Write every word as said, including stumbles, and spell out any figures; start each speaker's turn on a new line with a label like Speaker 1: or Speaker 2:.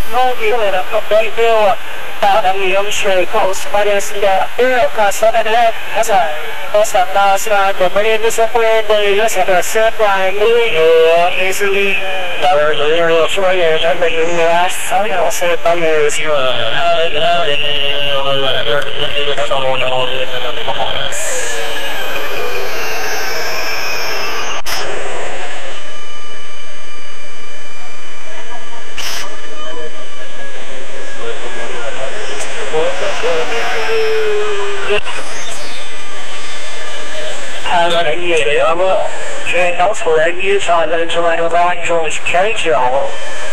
Speaker 1: Mobilera Kopelio, Tadamium Shakos, Pariasia, Erica Sadana, Hazard, Osanasa, the Maria Disappointed, the Supply, easily, the Lyria for years, and the last, I also amuse you. J'ai d'autres amis sur le joint de la chose, quel genre.